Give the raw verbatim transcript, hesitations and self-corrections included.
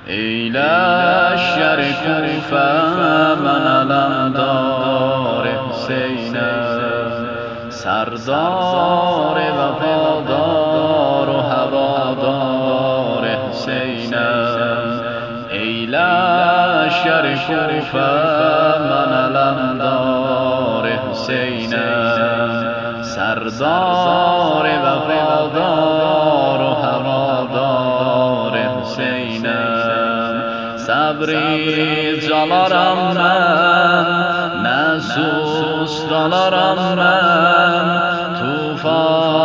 ای لشکر کوفه من علمدار حسینم، سردار وفادار و هوادار حسینم. ای لشکر کوفه من علمدار حسینم، سردار وفادار و هوادار حسینم. صبری جانارم من، نه سوست دلارم من، طوفان